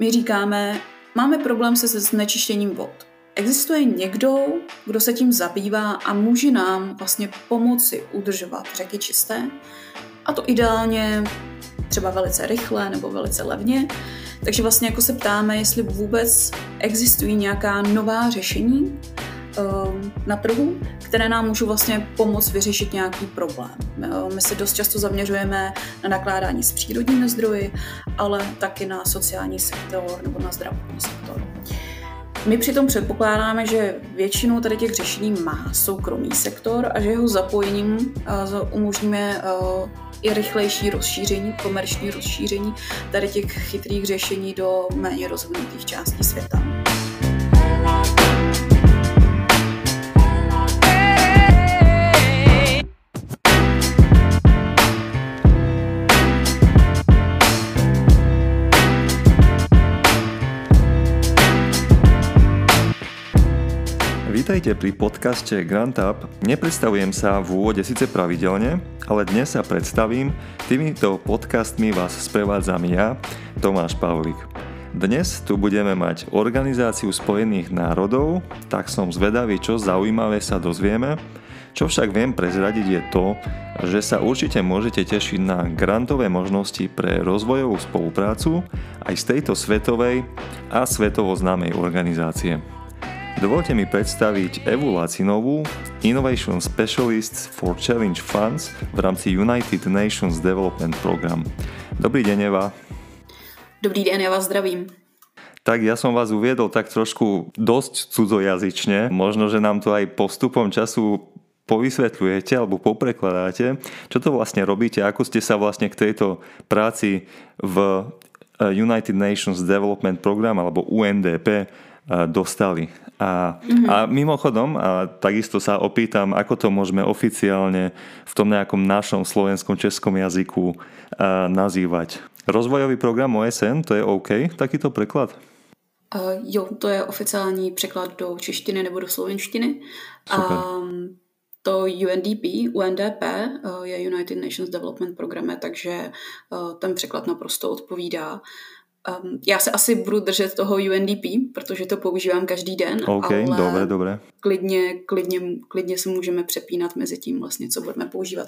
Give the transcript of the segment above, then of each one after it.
My říkáme, máme problém se znečištěním vod. Existuje někdo, kdo se tím zabývá a může nám vlastně pomoci udržovat řeky čisté, a to ideálně třeba velice rychle nebo velice levně. Takže vlastně jako se ptáme, jestli vůbec existují nějaká nová řešení na trhu, které nám můžou vlastně pomoct vyřešit nějaký problém. My se dost často zaměřujeme na nakládání s přírodními zdroji, ale taky na sociální sektor nebo na zdravotní sektor. My přitom předpokládáme, že většinu tady těch řešení má soukromý sektor a že jeho zapojením umožníme i rychlejší rozšíření, komerční rozšíření tady těch chytrých řešení do méně rozvinutých částí světa. Vítajte pri podcaste Grant Up. Nepredstavujem sa v úvode síce pravidelne, ale dnes sa predstavím. Týmito podcastmi vás sprevádzam ja, Tomáš Pavlík. Dnes tu budeme mať Organizáciu spojených národov, tak som zvedavý, čo zaujímavé sa dozvieme. Čo však viem prezradiť je to, že sa určite môžete tešiť na grantové možnosti pre rozvojovú spoluprácu aj z tejto svetovej a svetovo známej organizácie. Dovolte mi predstaviť Evu Lacinovú, Innovation Specialist for Challenge Funds v rámci United Nations Development Program. Dobrý deň, Eva. Dobrý den, já vás zdravím. Tak ja som vás uviedol tak trošku dosť cudzojazyčne. Možno, že nám to aj postupom času povysvetľujete alebo poprekladáte. Čo to vlastne robíte? Ako ste sa vlastne k tejto práci v United Nations Development Program alebo UNDP dostali. A mimochodom, takisto sa opýtam, ako to môžeme oficiálne v tom nejakom našom slovenskom, českom jazyku nazývať. Rozvojový program OSN, to je OK, takýto preklad? Jo, to je oficiální překlad do češtiny nebo do slovenštiny. Super. To UNDP je United Nations Development Program, takže ten překlad naprosto odpovídá. Já se asi budu držet toho UNDP, protože to používám každý den, okay, ale dobré. Klidně se můžeme přepínat mezi tím vlastně, co budeme používat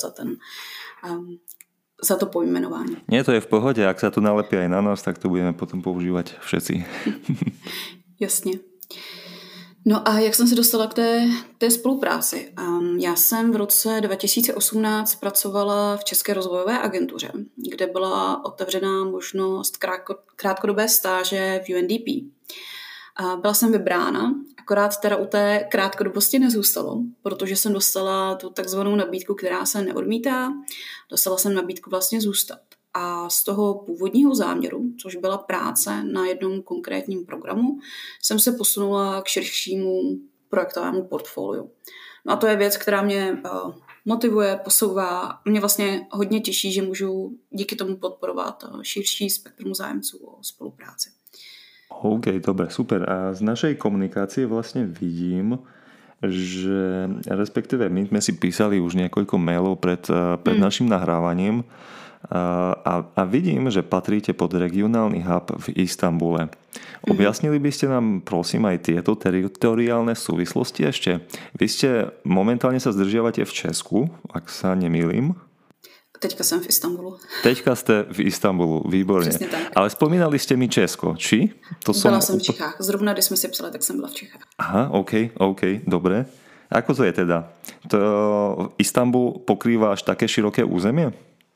za to pojmenování. Nie, to je v pohode, ak sa to nalepí aj na nás, tak to budeme potom používať všetci. Jasně. No a jak jsem se dostala k té spolupráci? Já jsem v roce 2018 pracovala v České rozvojové agentuře, kde byla otevřená možnost krátkodobé stáže v UNDP. Byla jsem vybrána, akorát teda u té krátkodobosti nezůstalo, protože jsem dostala tu takzvanou nabídku, která se neodmítá. Dostala jsem nabídku vlastně zůstat. A z toho původního záměru, což byla práce na jednom konkrétním programu, jsem se posunula k širšímu projektovému portfoliu. No a to je věc, která mě motivuje, posouvá. Mě vlastně hodně těší, že můžu díky tomu podporovat širší spektrum zájemců o spolupráci. OK, dobre, super. A z našej komunikácie vlastne vidím, že respektíve my sme si písali už niekoľko mailov pred našim nahrávaním a vidím, že patríte pod regionálny hub v Istanbule. Objasnili by ste nám prosím aj tieto teritoriálne súvislosti ešte? Vy ste momentálne sa zdržiavate v Česku, ak sa nemýlim. Teďka jsem v Istanbulu. Teďka ste v Istanbulu, výborne. Přesně tak. Ale spomínali ste mi Česko, či? Byla jsem v Čechách. Zrovna, když jsme si psali, tak jsem byla v Čechách. Aha, OK, dobre. Ako to je teda? To Istanbul pokrýva až také široké územie?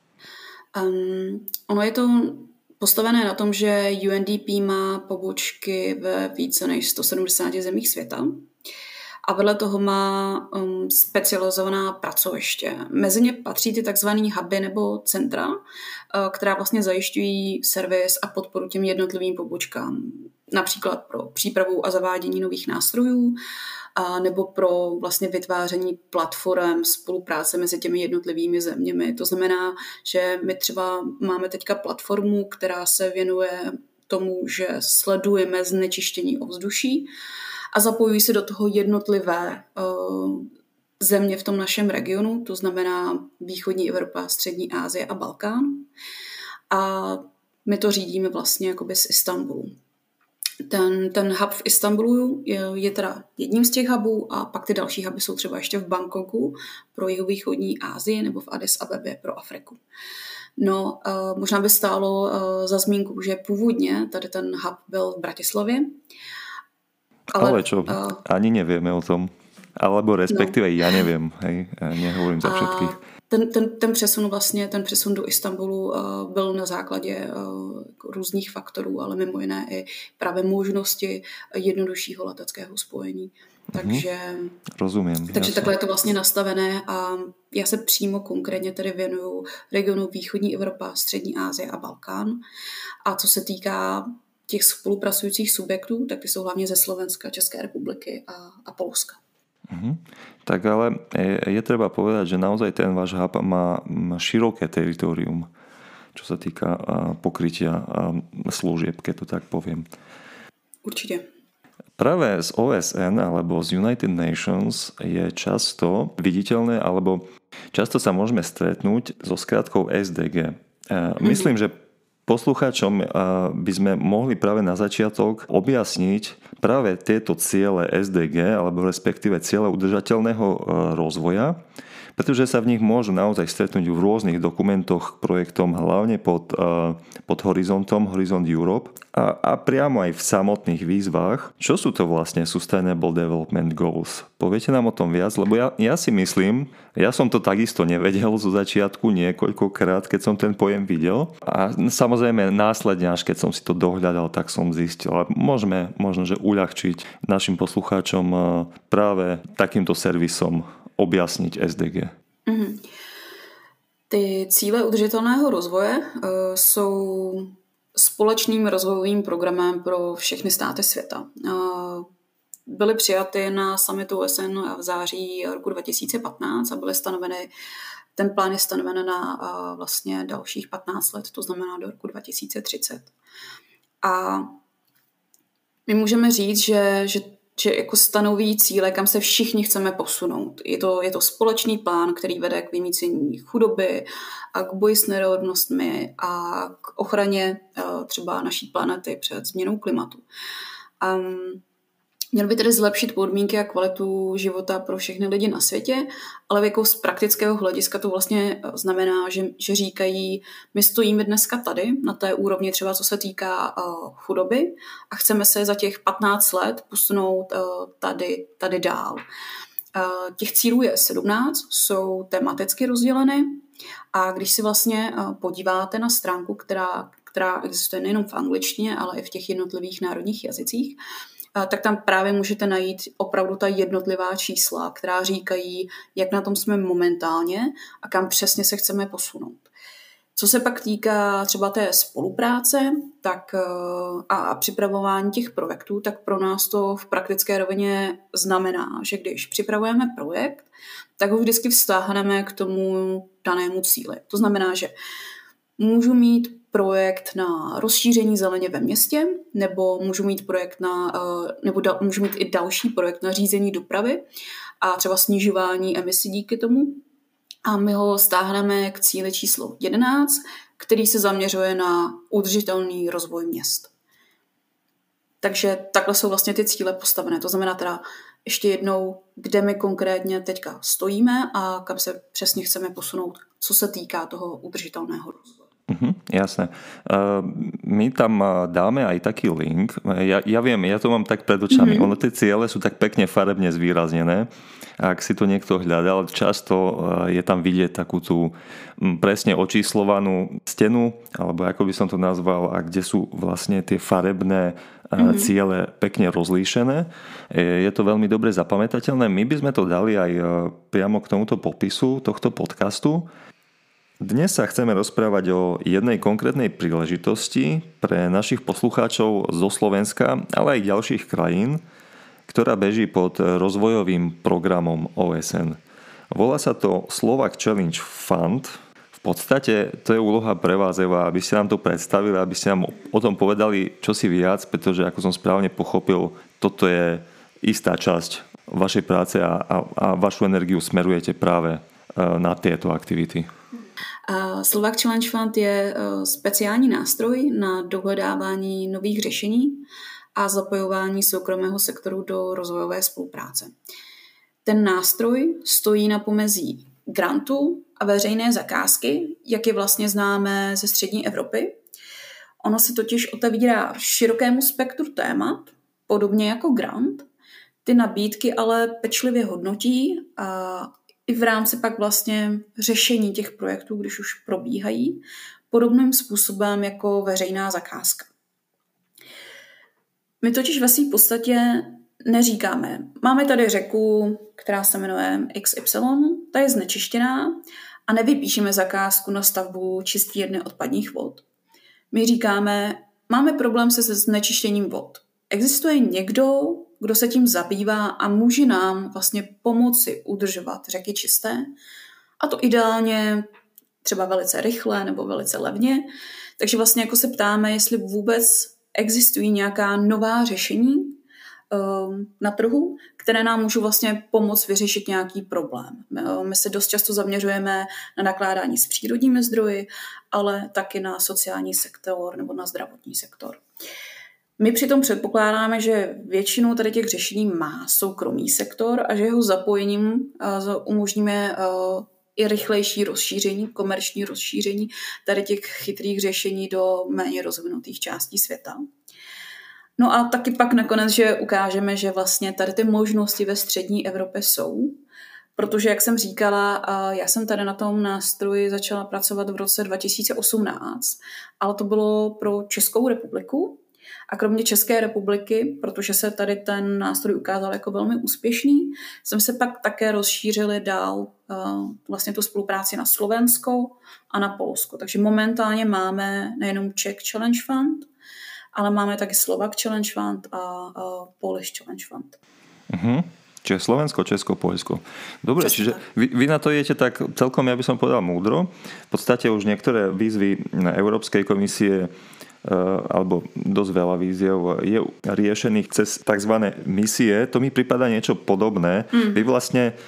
Ono je to postavené na tom, že UNDP má pobočky ve více než 170 zemích světa a vedle toho má specializovaná pracoviště. Mezi ně patří ty takzvaný huby nebo centra, která vlastně zajišťují servis a podporu těm jednotlivým pobočkám. Například pro přípravu a zavádění nových nástrojů, nebo pro vlastně vytváření platform spolupráce mezi těmi jednotlivými zeměmi. To znamená, že my třeba máme teďka platformu, která se věnuje tomu, že sledujeme znečištění ovzduší a zapojují se do toho jednotlivé země v tom našem regionu, to znamená východní Evropa, střední Asie a Balkán. A my to řídíme vlastně jakoby z Istanbulu. ten hub v Istanbulu je teda jedním z těch hubů a pak ty další huby jsou třeba ještě v Bangkoku pro jihovýchodní Asii nebo v Addis Abebě pro Afriku. No, možná by stálo za zmínku, že původně tady ten hub byl v Bratislavě. Ale čo, ani nevieme o tom. Alebo respektíve ja neviem, hej, nehovorím za všetkých. Ten přesun do Istanbulu byl na základě různých faktorů, ale mimo jiné i právě možnosti jednoduššího leteckého spojení. Takže, rozumím. Takže takhle je to vlastně nastavené a já se přímo konkrétně tedy věnuju regionu východní Evropa, střední Asie a Balkán. A co se týká těch spolupracujících subjektů, tak ty jsou hlavně ze Slovenska, České republiky a Polska. Tak ale je treba povedať, že naozaj ten váš hub má široké teritorium, čo sa týka pokrytia služieb, keď to tak poviem. Určite. Práve z OSN alebo z United Nations je často viditeľné, alebo často sa môžeme stretnúť so skratkou SDG. Myslím, že poslucháčom by sme mohli práve na začiatok objasniť práve tieto ciele SDG, alebo respektíve ciele udržateľného rozvoja, pretože sa v nich môžu naozaj stretnúť v rôznych dokumentoch, projektom, hlavne pod horizontom, Horizont Europe a priamo aj v samotných výzvach. Čo sú to vlastne Sustainable Development Goals? Poviete nám o tom viac? Lebo ja si myslím, ja som to takisto nevedel zo začiatku niekoľkokrát, keď som ten pojem videl. A samozrejme následne, až keď som si to dohľadal, tak som zistil. Ale môžeme možno, že uľahčiť našim poslucháčom práve takýmto servisom objasniť SDG. Ty cíle udržitelného rozvoje jsou společným rozvojovým programem pro všechny státy světa. Byly přijaty na summitu OSN v září roku 2015 a byly stanoveny, ten plán je stanoven na vlastně dalších 15 let, to znamená do roku 2030. A my můžeme říct, že jako stanoví cíle, kam se všichni chceme posunout. Je to společný plán, který vede k vymýcení chudoby a k boji s nerovnostmi a k ochraně třeba naší planety před změnou klimatu. Měl by tedy zlepšit podmínky a kvalitu života pro všechny lidi na světě, ale jako z praktického hlediska to vlastně znamená, že říkají, my stojíme dneska tady, na té úrovni třeba co se týká chudoby a chceme se za těch 15 let posunout tady dál. Těch cílů je 17, jsou tematicky rozděleny a když si vlastně podíváte na stránku, která existuje nejenom v angličtině, ale i v těch jednotlivých národních jazycích, tak tam právě můžete najít opravdu ta jednotlivá čísla, která říkají, jak na tom jsme momentálně a kam přesně se chceme posunout. Co se pak týká třeba té spolupráce tak, a připravování těch projektů, tak pro nás to v praktické rovině znamená, že když připravujeme projekt, tak ho vždycky vztáhneme k tomu danému cíli. To znamená, že můžu mít projekt na rozšíření zeleně ve městě, nebo můžu mít můžu mít i další projekt na řízení dopravy a třeba snižování emisí díky tomu. A my ho stáhneme k cíli číslo 11, který se zaměřuje na udržitelný rozvoj měst. Takže takhle jsou vlastně ty cíle postavené. To znamená teda ještě jednou, kde my konkrétně teďka stojíme a kam se přesně chceme posunout, co se týká toho udržitelného rozvoje. Jasné. My tam dáme aj taký link. Ja viem, ja to mám tak pred očami. Ono tie ciele sú tak pekne farebne zvýraznené. Ak si to niekto hľadal, často je tam vidieť takú tú presne očíslovanú stenu, alebo ako by som to nazval, a kde sú vlastne tie farebné ciele pekne rozlíšené. Je to veľmi dobre zapamätateľné. My by sme to dali aj priamo k tomuto popisu tohto podcastu. Dnes sa chceme rozprávať o jednej konkrétnej príležitosti pre našich poslucháčov zo Slovenska, ale aj ďalších krajín, ktorá beží pod rozvojovým programom OSN. Volá sa to Slovak Challenge Fund. V podstate to je úloha pre vás, Eva, aby ste nám to predstavili, aby ste nám o tom povedali čosi viac, pretože ako som správne pochopil, toto je istá časť vašej práce a vašu energiu smerujete práve na tieto aktivity. Slovak Challenge Fund je speciální nástroj na dohledávání nových řešení a zapojování soukromého sektoru do rozvojové spolupráce. Ten nástroj stojí na pomezí grantu a veřejné zakázky, jak je vlastně známé ze střední Evropy. Ono se totiž otevírá širokému spektru témat, podobně jako grant. Ty nabídky ale pečlivě hodnotí a i v rámci pak vlastně řešení těch projektů, když už probíhají, podobným způsobem jako veřejná zakázka. My totiž ve své podstatě neříkáme, máme tady řeku, která se jmenuje XY, ta je znečištěná a nevypíšeme zakázku na stavbu čistírny odpadních vod. My říkáme, máme problém se znečištěním vod. Existuje někdo, kdo se tím zabývá a může nám vlastně pomoci udržovat řeky čisté, a to ideálně třeba velice rychle nebo velice levně. Takže vlastně jako se ptáme, jestli vůbec existují nějaká nová řešení na trhu, které nám můžou vlastně pomoct vyřešit nějaký problém. My se dost často zaměřujeme na nakládání s přírodními zdroji, ale taky na sociální sektor nebo na zdravotní sektor. My přitom předpokládáme, že většinu tady těch řešení má soukromý sektor a že jeho zapojením umožníme i rychlejší rozšíření, komerční rozšíření tady těch chytrých řešení do méně rozvinutých částí světa. No a taky pak nakonec, že ukážeme, že vlastně tady ty možnosti ve střední Evropě jsou, protože, jak jsem říkala, já jsem tady na tom nástroji začala pracovat v roce 2018, ale to bylo pro Českou republiku. A kromě České republiky, protože se tady ten nástroj ukázal jako velmi úspěšný, jsme se pak také rozšířili dál vlastně tu spolupráci na Slovensko a na Polsko. Takže momentálně máme nejenom Czech Challenge Fund, ale máme taky Slovak Challenge Fund a Polish Challenge Fund. Mhm. Čiže Slovensko, Česko, Poľsko. Dobre, čiže vy na to idete tak celkom, ja by som povedal, múdro. V podstate už niektoré výzvy Európskej komisie alebo dosť veľa výziev je riešených cez tzv. Misie. To mi prípada niečo podobné. Vy vlastne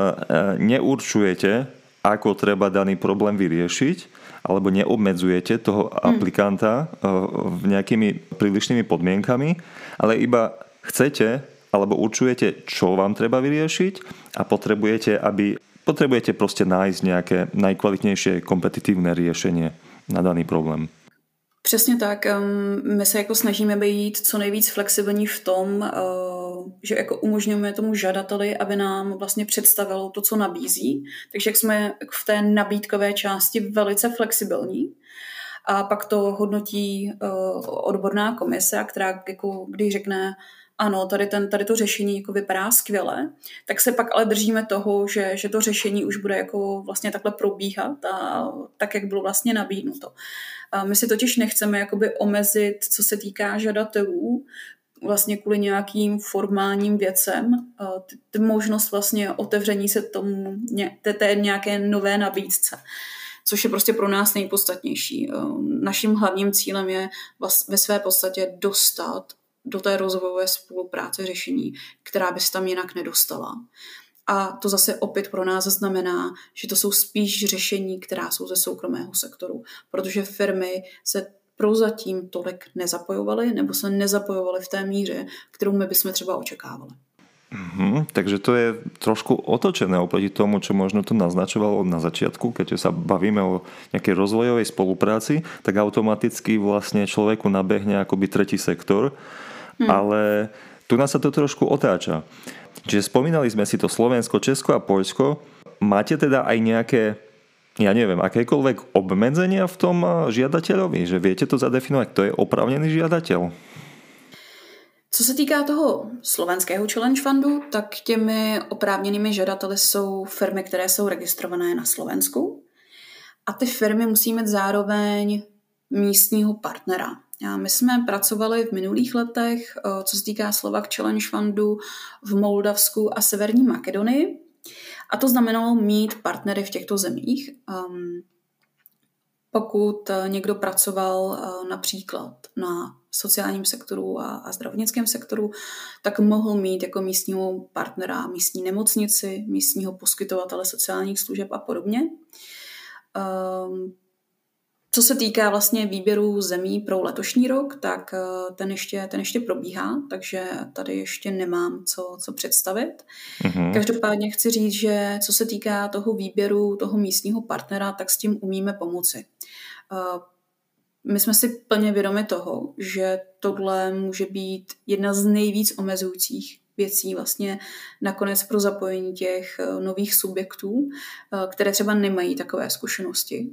neurčujete, ako treba daný problém vyriešiť, alebo neobmedzujete toho aplikanta nejakými prílišnými podmienkami, ale iba chcete alebo určujete, čo vám treba vyriešiť a potrebujete proste nájsť nejaké najkvalitnejšie kompetitívne riešenie na daný problém. Přesně tak. My se jako snažíme být co nejvíc flexibilní v tom, že jako umožňujeme tomu žadateli, aby nám vlastně představilo to, co nabízí. Takže jak jsme v té nabídkové části velice flexibilní. A pak to hodnotí odborná komise, která jako, když řekne, ano, tady to řešení jako vypadá skvěle, tak se pak ale držíme toho, že to řešení už bude jako vlastně takhle probíhat a tak, jak bylo vlastně nabídnuto. A my si totiž nechceme jakoby omezit, co se týká žadatelů, vlastně kvůli nějakým formálním věcem, ty možnost vlastně otevření se tomu té nějaké nové nabídce, což je prostě pro nás nejpodstatnější. Naším hlavním cílem je ve své podstatě dostat do té rozvojové spolupráce řešení, která by se tam jinak nedostala. A to zase opět pro nás znamená, že to jsou spíš řešení, která jsou ze soukromého sektoru, protože firmy se prozatím tolik nezapojovaly nebo se nezapojovaly v té míře, kterou my bychom třeba očekávali. Takže to je trošku otočené oproti tomu, čo možno to naznačovalo na začiatku, keď sa bavíme o nejakej rozvojovej spolupráci, tak automaticky vlastne človeku nabehne akoby tretí sektor, ale tu nás sa to trošku otáča. Čiže spomínali sme si to Slovensko, Česko a Poľsko. Máte teda aj nejaké, ja neviem, akékoľvek obmedzenia v tom žiadateľovi? Že viete to zadefinovať, kto je oprávnený žiadateľ? Co se týká toho slovenského Challenge Fundu, tak těmi oprávněnými žadateli jsou firmy, které jsou registrované na Slovensku. A ty firmy musí mít zároveň místního partnera. My jsme pracovali v minulých letech, co se týká Slovak Challenge Fundu, v Moldavsku a Severní Makedonii. A to znamenalo mít partnery v těchto zemích. Pokud někdo pracoval například na sociálním sektoru a zdravotnickém sektoru, tak mohl mít jako místního partnera místní nemocnici, místního poskytovatele sociálních služeb a podobně. Co se týká vlastně výběru zemí pro letošní rok, tak ten ještě probíhá, takže tady ještě nemám co představit. Každopádně chci říct, že co se týká toho výběru toho místního partnera, tak s tím umíme pomoci. My jsme si plně vědomi toho, že tohle může být jedna z nejvíc omezujících věcí vlastně nakonec pro zapojení těch nových subjektů, které třeba nemají takové zkušenosti.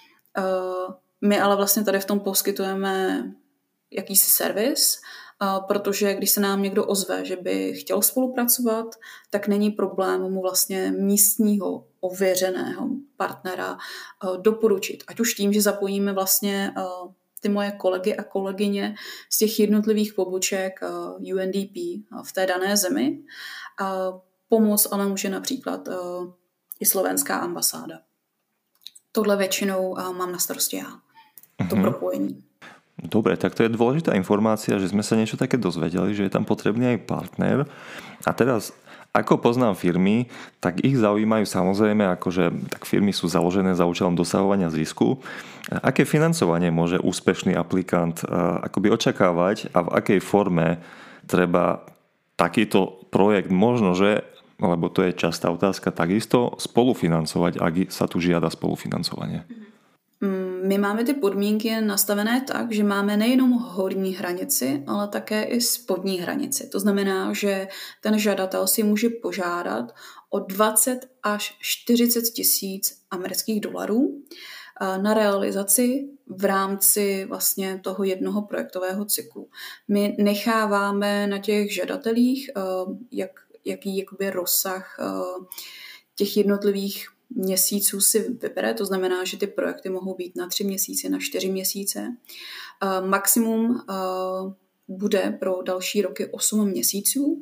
My ale vlastně tady v tom poskytujeme jakýsi servis, protože když se nám někdo ozve, že by chtěl spolupracovat, tak není problém mu vlastně místního ověřeného partnera doporučit. Ať už tím, že zapojíme vlastně ty moje kolegy a kolegyně z těch jednotlivých poboček UNDP v té dané zemi. Pomoc ale může například i slovenská ambasáda. Tohle většinou mám na starosti já. To propojení. Dobre, tak to je dôležitá informácia, že sme sa niečo také dozvedeli, že je tam potrebný aj partner. A teraz, ako poznám firmy, tak ich zaujímajú samozrejme, akože tak firmy sú založené za účelom dosahovania zisku. Aké financovanie môže úspešný aplikant akoby očakávať a v akej forme treba takýto projekt možno, že, lebo to je častá otázka, takisto spolufinancovať, ak sa tu žiada spolufinancovanie? My máme ty podmínky nastavené tak, že máme nejenom horní hranici, ale také i spodní hranici. To znamená, že ten žadatel si může požádat o 20 až 40 tisíc amerických dolarů na realizaci v rámci vlastně toho jednoho projektového cyklu. My necháváme na těch žadatelích, jaký jakoby rozsah těch jednotlivých měsíců si vybere, to znamená, že ty projekty mohou být na 3 měsíce, na 4 měsíce. Maximum bude pro další roky 8 měsíců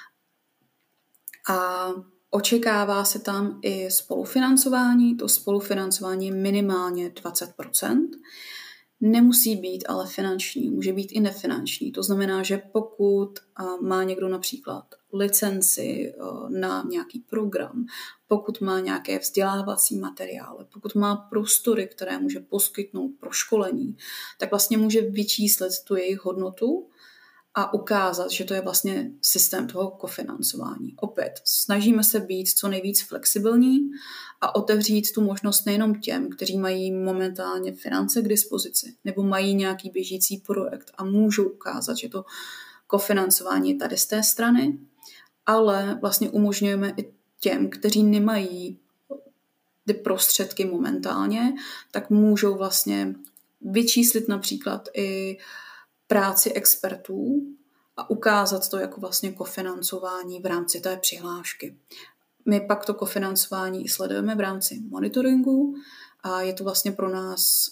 a očekává se tam i spolufinancování. To spolufinancování je minimálně 20%. Nemusí být ale finanční, může být i nefinanční. To znamená, že pokud má někdo například licenci na nějaký program, pokud má nějaké vzdělávací materiály, pokud má prostory, které může poskytnout pro školení, tak vlastně může vyčíslit tu jejich hodnotu a ukázat, že to je vlastně systém toho kofinancování. Opět, snažíme se být co nejvíc flexibilní a otevřít tu možnost nejenom těm, kteří mají momentálně finance k dispozici nebo mají nějaký běžící projekt a můžou ukázat, že to kofinancování je tady z té strany, ale vlastně umožňujeme i těm, kteří nemají ty prostředky momentálně, tak můžou vlastně vyčíslit například i práci expertů a ukázat to jako vlastně kofinancování v rámci té přihlášky. My pak to kofinancování sledujeme v rámci monitoringu a je to vlastně pro nás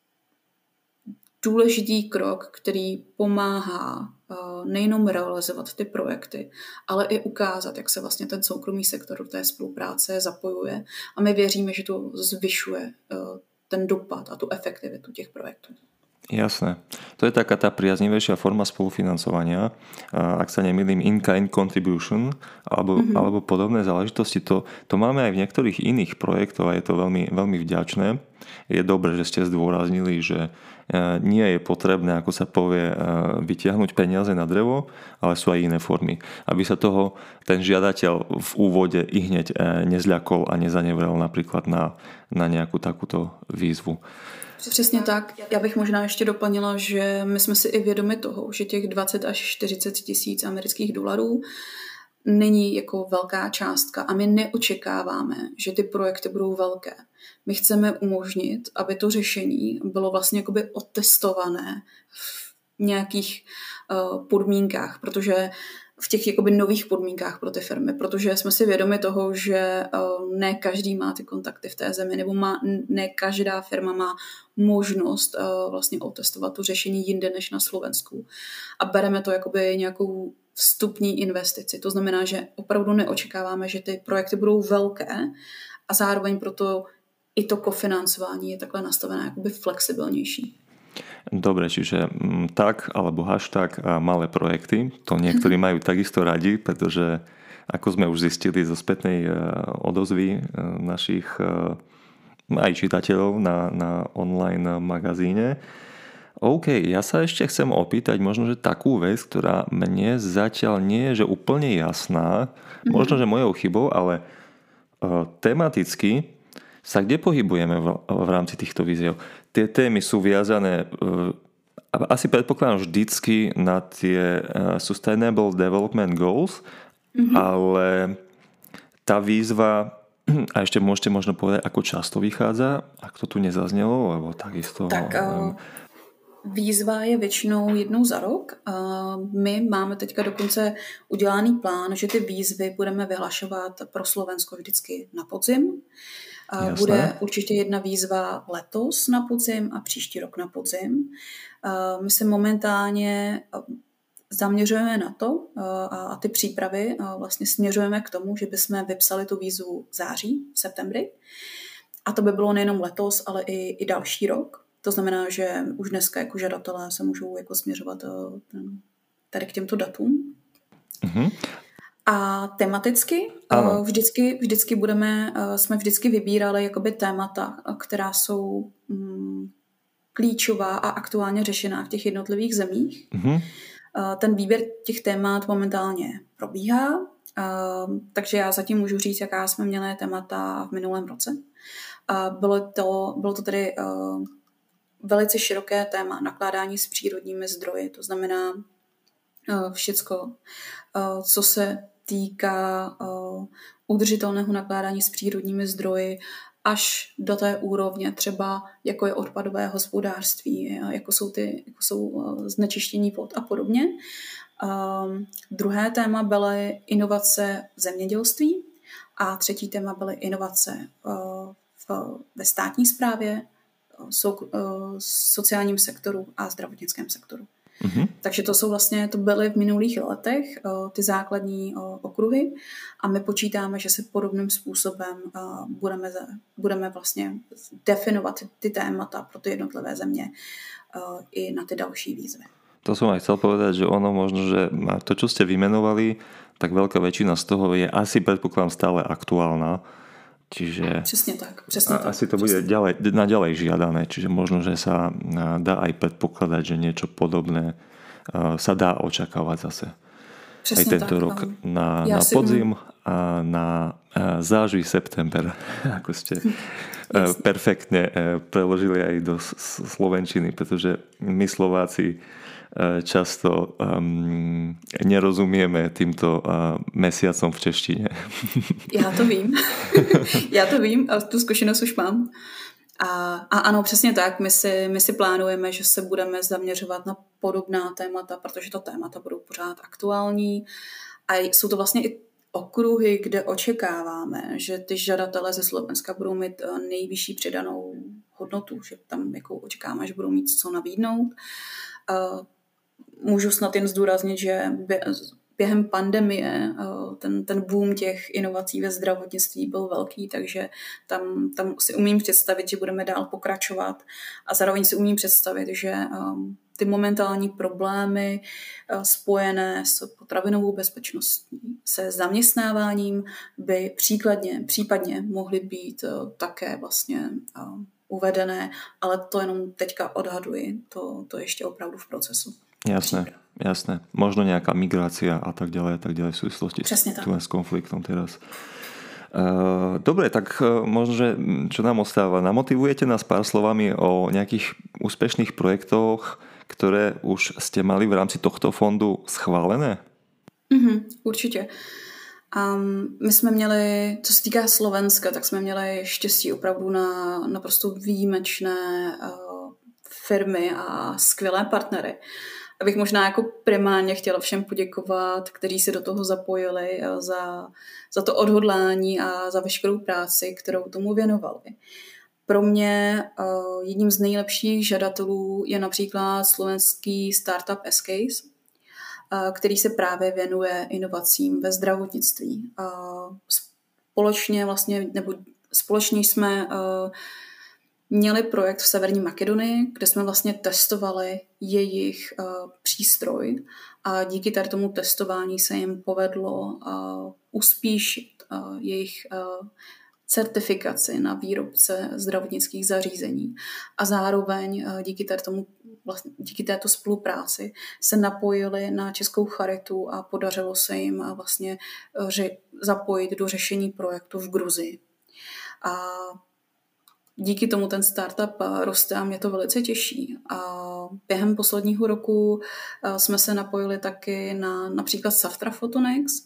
důležitý krok, který pomáhá nejenom realizovat ty projekty, ale i ukázat, jak se vlastně ten soukromý sektor do té spolupráce zapojuje. A my věříme, že to zvyšuje ten dopad a tu efektivitu těch projektů. Jasné. To je taká tá priaznivejšia forma spolufinancovania. Ak sa nemýlim, in-kind contribution alebo podobné záležitosti. To máme aj v niektorých iných projektoch a je to veľmi, veľmi vďačné. Je dobré, že ste zdôraznili, že nie je potrebné, ako sa povie, vytiahnuť peniaze na drevo, ale sú aj iné formy. Aby sa toho ten žiadateľ v úvode i hneď nezľakol a nezanevral napríklad na nejakú takúto výzvu. Přesně tak. Já bych možná ještě doplnila, že my jsme si i vědomi toho, že těch 20 až 40 tisíc amerických dolarů není jako velká částka a my neočekáváme, že ty projekty budou velké. My chceme umožnit, aby to řešení bylo vlastně jakoby otestované v nějakých podmínkách, protože v těch jakoby nových podmínkách pro ty firmy, protože jsme si vědomi toho, že ne každý má ty kontakty v té zemi, nebo ne každá firma má možnost vlastně otestovat to řešení jinde než na Slovensku. A bereme to jakoby nějakou vstupní investici. To znamená, že opravdu neočekáváme, že ty projekty budou velké a zároveň proto i to kofinancování je takhle nastavené jakoby flexibilnější. Dobre, čiže tak alebo hashtag malé projekty, to niektorí majú takisto radi, pretože ako sme už zistili zo spätnej odozvy našich aj čitateľov na online magazíne. OK, ja sa ešte chcem opýtať možno, že takú vec, ktorá mne zatiaľ nie je že úplne jasná, možno, že mojou chybou, ale tematicky sa kde pohybujeme v rámci týchto víziev? Tie témy sú viazané asi predpokladám vždycky na tie Sustainable Development Goals, ale tá výzva, a ešte môžete možno povedať, ako často vychádza, ak to tu nezaznelo, lebo takisto... Výzva je většinou jednou za rok. My máme teďka dokonce udělaný plán, že ty výzvy budeme vyhlašovat pro Slovensko vždycky na podzim. Jasné. Bude určitě jedna výzva letos na podzim a příští rok na podzim. My se momentálně zaměřujeme na to a ty přípravy vlastně směřujeme k tomu, že bychom vypsali tu výzvu v září, v septembri. A to by bylo nejenom letos, ale i další rok. To znamená, že už dneska jako žadatelé se můžou jako směřovat tady k těmto datům. A tematicky vždycky jsme vždycky vybírali jakoby témata, která jsou klíčová a aktuálně řešená v těch jednotlivých zemích. Ten výběr těch témat momentálně probíhá, takže já zatím můžu říct, jaká jsme měli témata v minulém roce. Bylo to tedy velice široké téma nakládání s přírodními zdroji, to znamená všecko, co se týká udržitelného nakládání s přírodními zdroji, až do té úrovně třeba, jako je odpadové hospodářství, jako jsou znečištění vod a podobně. Druhé téma byly inovace v zemědělství a třetí téma byly inovace ve státní správě, sociálním sektoru a zdravotnickém sektoru. Takže to byly v minulých letech ty základní okruhy a my počítáme, že se podobným způsobem budeme vlastně definovat ty témata pro ty jednotlivé země i na ty další výzvy. To som aj chcel povedať, že ono možno, že to, čo ste vymenovali, tak veľká väčšina z toho je asi predpokladám stále aktuálna. Čiže Přesně tak. Asi to bude naďalej žiadané, čiže možno, že sa dá aj predpokladať, že niečo podobné sa dá očakávať zase. Přesně aj tento rok na podzim a na září september, ako ste perfektne preložili aj do slovenčiny, pretože my Slováci často nerozumieme týmto mesiacom v češtině. Já to vím a tu zkušenost už mám. A ano, přesně tak, my si plánujeme, že se budeme zaměřovat na podobná témata, protože to témata budou pořád aktuální a jsou to vlastně i okruhy, kde očekáváme, že ty žadatelé ze Slovenska budou mít nejvyšší přidanou hodnotu, že tam jako očekáváme, že budou mít co nabídnout. Můžu snad jen zdůraznit, že během pandemie ten boom těch inovací ve zdravotnictví byl velký, takže tam si umím představit, že budeme dál pokračovat a zároveň si umím představit, že ty momentální problémy spojené s potravinovou bezpečností, se zaměstnáváním by případně mohly být také vlastně uvedené, ale to jenom teďka odhaduji, to ještě opravdu v procesu. Jasné. Možno nejaká migrácia a tak ďalej v súvislosti s konfliktom teraz. Dobre, tak možno, že čo nám ostáva? Namotivujete nás pár slovami o nejakých úspešných projektoch, ktoré už ste mali v rámci tohto fondu schválené? Určitě. My jsme měli, co se týká Slovenska, tak jsme měli štěstí opravdu na naprosto výjimečné firmy a skvělé partnery. Abych možná jako primárně chtěla všem poděkovat, kteří se do toho zapojili za to odhodlání a za veškerou práci, kterou tomu věnovali. Pro mě jedním z nejlepších žadatelů je například slovenský startup S-Case, který se právě věnuje inovacím ve zdravotnictví. Společně jsme měli projekt v Severní Makedonii, kde jsme vlastně testovali jejich přístroj a díky tomu testování se jim povedlo uspíšit jejich certifikaci na výrobce zdravotnických zařízení a zároveň díky této spolupráci se napojili na Českou charitu a podařilo se jim vlastně zapojit do řešení projektu v Gruzii. A díky tomu ten startup roste a mě to velice těší. A během posledního roku jsme se napojili taky na například Saftra Photonics,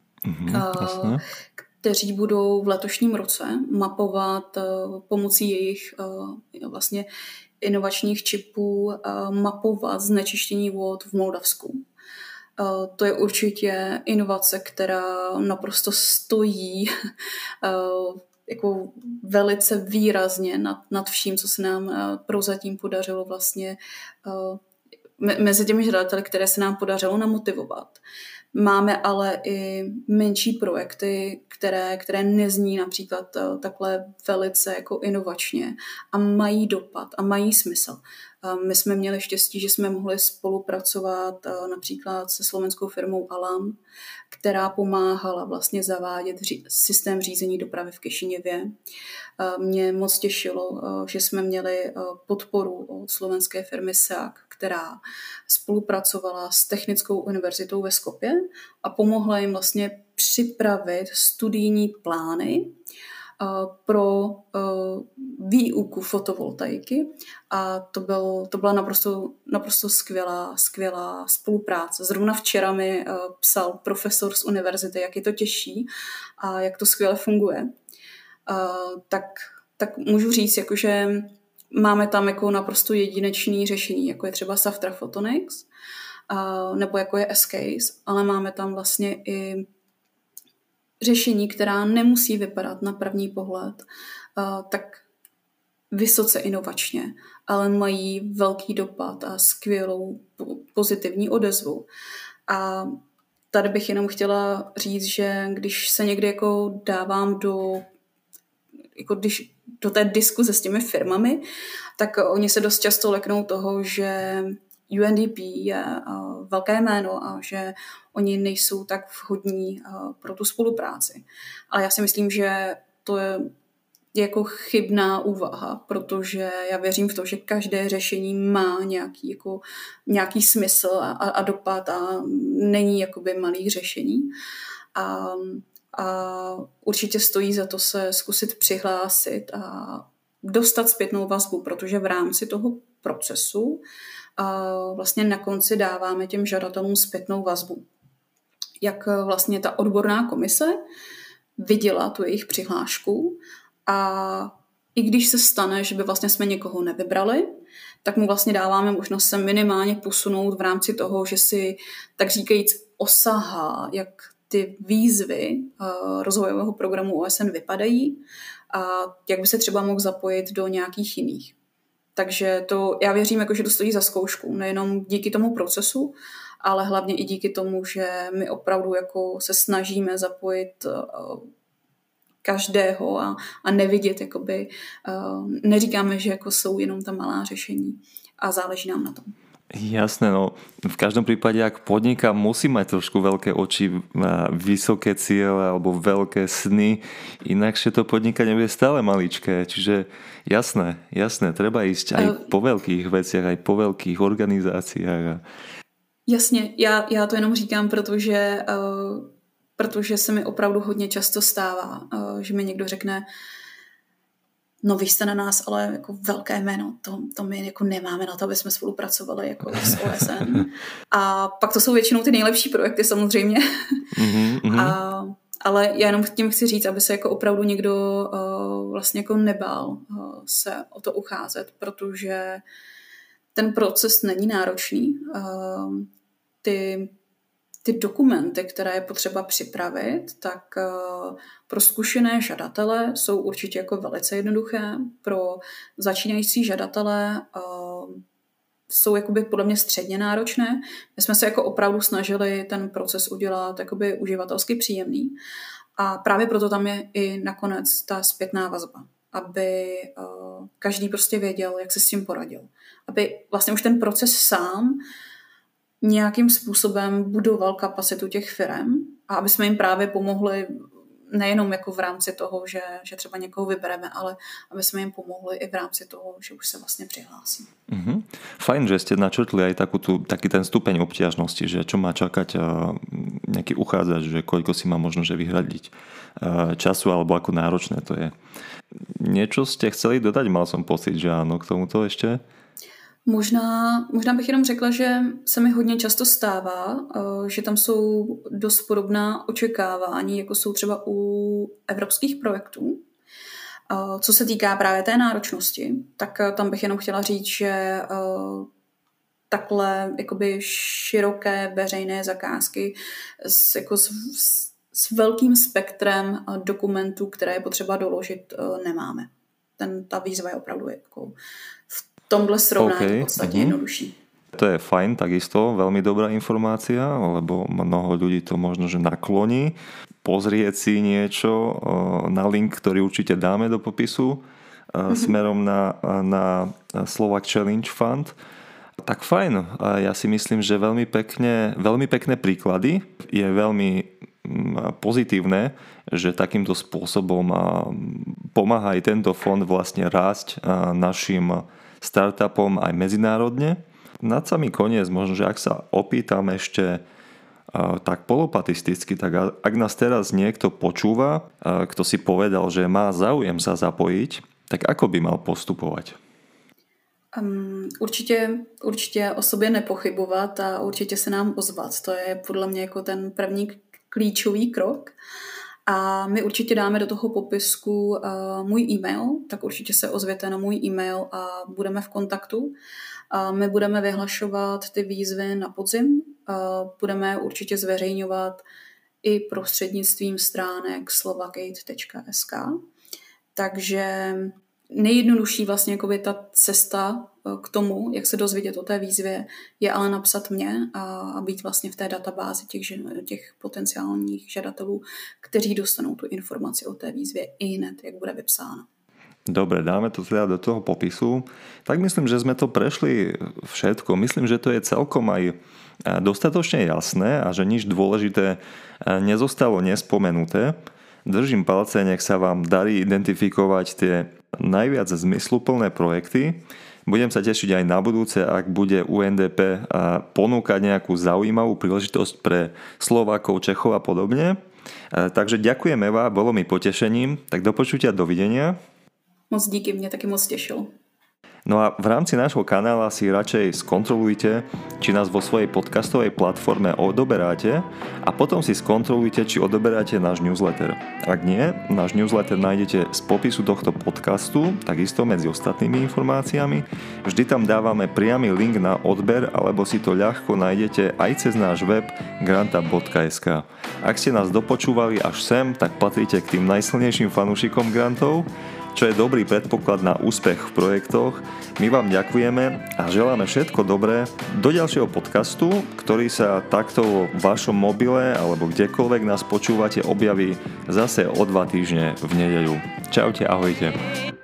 kteří budou v letošním roce mapovat pomocí jejich vlastně inovačních čipů mapovat znečištění vod v Moldavsku. To je určitě inovace, která naprosto stojí jako velice výrazně nad vším, co se nám prozatím podařilo vlastně mezi těmi žadateli, které se nám podařilo namotivovat. Máme ale i menší projekty, které nezní například takhle velice jako inovačně a mají dopad a mají smysl. My jsme měli štěstí, že jsme mohli spolupracovat například se slovenskou firmou Alam, která pomáhala vlastně zavádět systém řízení dopravy v Kišiněvě. Mě moc těšilo, že jsme měli podporu od slovenské firmy SEAC, která spolupracovala s Technickou univerzitou ve Skopje a pomohla jim vlastně připravit studijní plány pro výuku fotovoltaiky a to byla naprosto skvělá spolupráce. Zrovna včera mi psal profesor z univerzity, jak je to těžší a jak to skvěle funguje. Tak můžu říct, jakože máme tam jako naprosto jedinečné řešení, jako je třeba Saftra Photonics nebo jako je S-Case, ale máme tam vlastně i řešení, která nemusí vypadat na první pohled tak vysoce inovačně, ale mají velký dopad a skvělou pozitivní odezvu. A tady bych jenom chtěla říct, že když se někdy jako dávám do té diskuze s těmi firmami, tak oni se dost často leknou toho, že UNDP je velké jméno a že oni nejsou tak vhodní pro tu spolupráci. Ale já si myslím, že to je jako chybná úvaha, protože já věřím v to, že každé řešení má nějaký smysl a dopad a není jakoby malý řešení. A určitě stojí za to se zkusit přihlásit a dostat zpětnou vazbu, protože v rámci toho procesu vlastně na konci dáváme těm žadatelům zpětnou vazbu. Jak vlastně ta odborná komise viděla tu jejich přihlášku a i když se stane, že by vlastně jsme někoho nevybrali, tak mu vlastně dáváme možnost se minimálně posunout v rámci toho, že si tak říkajíc osahá, jak ty výzvy rozvojového programu OSN vypadají a jak by se třeba mohl zapojit do nějakých jiných. Takže já věřím, jako, že to stojí za zkoušku, nejenom díky tomu procesu, ale hlavně i díky tomu, že my opravdu jako se snažíme zapojit každého a nevidět, jakoby, neříkáme, že jako jsou jenom ta malá řešení a záleží nám na tom. Jasné, no v každom prípade, ak podniká, musí mať trošku veľké oči, vysoké ciele alebo veľké sny, inakšie to podnikanie bude stále maličké, čiže jasné, treba ísť aj po veľkých veciach, aj po veľkých organizáciách. Jasně, já to jenom říkám, protože se mi opravdu hodně často stává, že mi někdo řekne, no vy jste na nás ale jako velké jméno, to my jako nemáme na to, aby jsme spolupracovali jako s OSN. A pak to jsou většinou ty nejlepší projekty samozřejmě. Ale já jenom tím chci říct, aby se jako opravdu někdo vlastně jako nebál se o to ucházet, protože ten proces není náročný. Ty dokumenty, které je potřeba připravit, tak pro zkušené žadatele jsou určitě jako velice jednoduché. Pro začínající žadatele jsou jakoby podle mě středně náročné. My jsme se jako opravdu snažili ten proces udělat jakoby uživatelsky příjemný. A právě proto tam je i nakonec ta zpětná vazba, aby každý prostě věděl, jak se s tím poradil. Aby vlastně už ten proces sám nějakým způsobem budoval kapacitu těch firem a aby jsme jim právě pomohli nejenom jako v rámci toho, že třeba někoho vybereme, ale aby jsme jim pomohli i v rámci toho, že už se vlastně přihlásí. Fajn, že ste načrtli aj taký ten stupeň obťažnosti, že čo má čakať nejaký uchádzač, že koľko si má možno že vyhradiť času, alebo ako náročné to je. Niečo ste chceli dodať? Mal som pocit, že áno, k tomuto ešte. Možná bych jenom řekla, že se mi hodně často stává, že tam jsou dost podobná očekávání, jako jsou třeba u evropských projektů. Co se týká právě té náročnosti, tak tam bych jenom chtěla říct, že takhle jakoby široké veřejné zakázky s velkým spektrem dokumentů, které je potřeba doložit, nemáme. Ta výzva je opravdu jako v tomhle srovnání podstatně jednodušší. To je fajn, takisto veľmi dobrá informácia, lebo mnoho ľudí to možno, že nakloní. Pozrieť si niečo na link, ktorý určite dáme do popisu smerom na Slovak Challenge Fund. Tak fajn, ja si myslím, že veľmi pekné príklady. Je veľmi pozitívne, že takýmto spôsobom pomáha aj tento fond vlastne rásť našim startupom aj medzinárodne. Na samý koniec možno, že ak sa opýtam ešte tak polopatisticky, tak ak nás teraz niekto počúva, kto si povedal, že má záujem sa zapojiť, tak ako by mal postupovať? Určitě o sobě nepochybovat a určitě se nám ozvat. To je podle mě jako ten první klíčový krok. A my určitě dáme do toho popisku můj e-mail, tak určitě se ozvěte na můj e-mail a budeme v kontaktu. My budeme vyhlašovat ty výzvy na podzim, budeme určitě zveřejňovat i prostřednictvím stránek slovakate.sk. Takže nejjednodušší vlastně jako ta cesta k tomu, jak se dozvědět o té výzvě, je ale napsat mě a být vlastně v té databázi těch potenciálních žadatelů, kteří dostanou tu informaci o té výzvě i hned, jak bude vypsána. Dobre, dáme to teda do toho popisu. Tak myslím, že sme to prešli všetko. Myslím, že to je celkom aj dostatočne jasné a že nič dôležité nezostalo nespomenuté. Držím palce, nech sa vám darí identifikovať tie najviac zmysluplné projekty. Budem sa tešiť aj na budúce, ak bude UNDP ponúkať nejakú zaujímavú príležitosť pre Slovákov, Čechov a podobne. Takže ďakujem, Eva, bolo mi potešením. Tak do počutia, dovidenia. Moc díky, mě taky moc těšilo. No a v rámci nášho kanála si radšej skontrolujte, či nás vo svojej podcastovej platforme odoberáte a potom si skontrolujte, či odoberáte náš newsletter. Ak nie, náš newsletter nájdete z popisu tohto podcastu, takisto medzi ostatnými informáciami. Vždy tam dávame priamy link na odber, alebo si to ľahko nájdete aj cez náš web grantup.sk. Ak ste nás dopočúvali až sem, tak patríte k tým najsilnejším fanúšikom grantov, čo je dobrý predpoklad na úspech v projektoch. My vám ďakujeme a želáme všetko dobré do ďalšieho podcastu, ktorý sa takto vo vašom mobile alebo kdekoľvek nás počúvate objaví zase o 2 týždne v nedeľu. Čaute, ahojte.